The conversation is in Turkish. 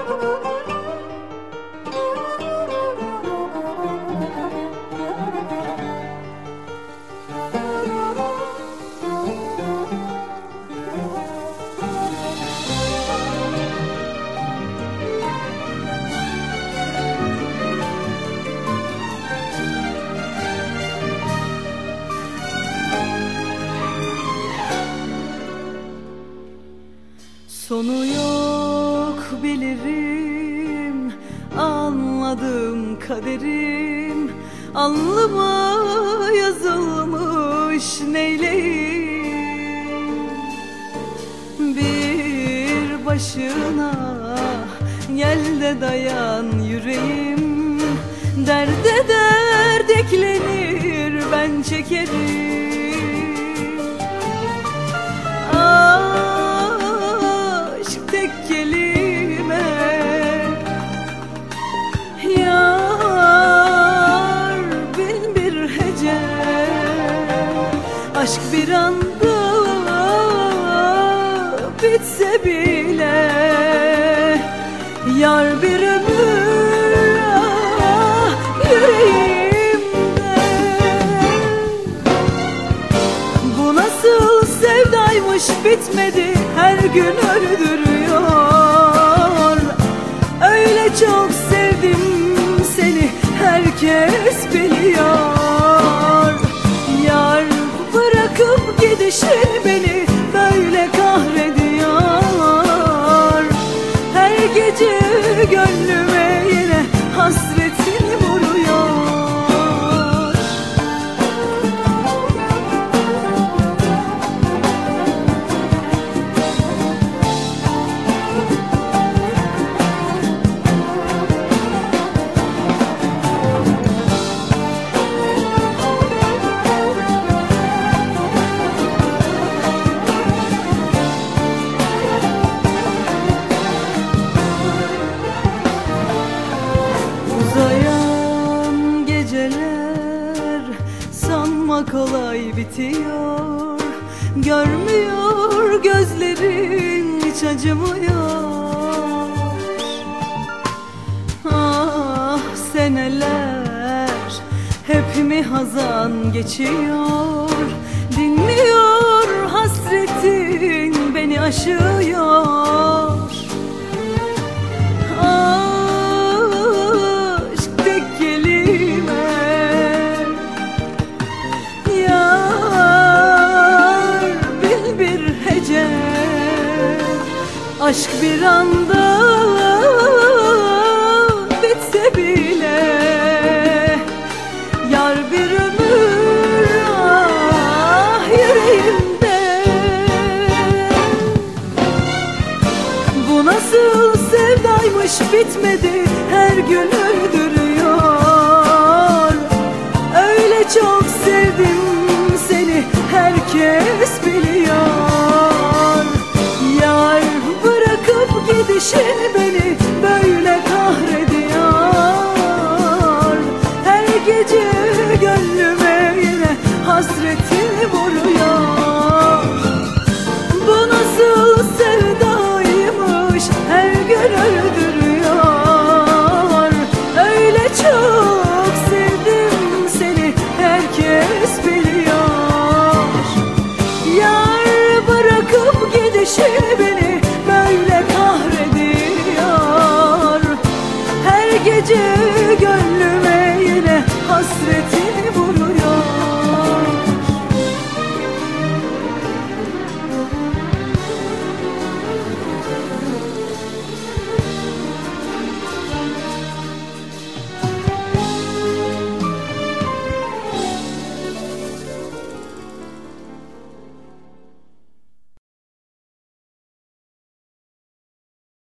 Sonu yok bilirim, anladım kaderim, alnıma yazılmış neyleyim. Bir başına gel de dayan yüreğim, derde dert eklenir ben çekerim. Aşk bir anda bitse bile, yar bir ömür yüreğimde. Bu nasıl sevdaymış, bitmedi, her gün öldürüyor. Öyle çok sevdim seni, herkes biliyor. Yar bırakıp gidişin beni böyle kahrediyor. Her gece gönlüme yine hasretin vuruyor. Uzayan geceler sanma kolay bitiyor. Görmüyor gözlerin, hiç acımıyor. Ah seneler hep mi hazan geçiyor. Dinmiyor hasretin, beni aşıyor. Aşk bir anda bitse bile, yar bir ömür yüreğimde. Bu nasıl sevdaymış, bitmedi, her gün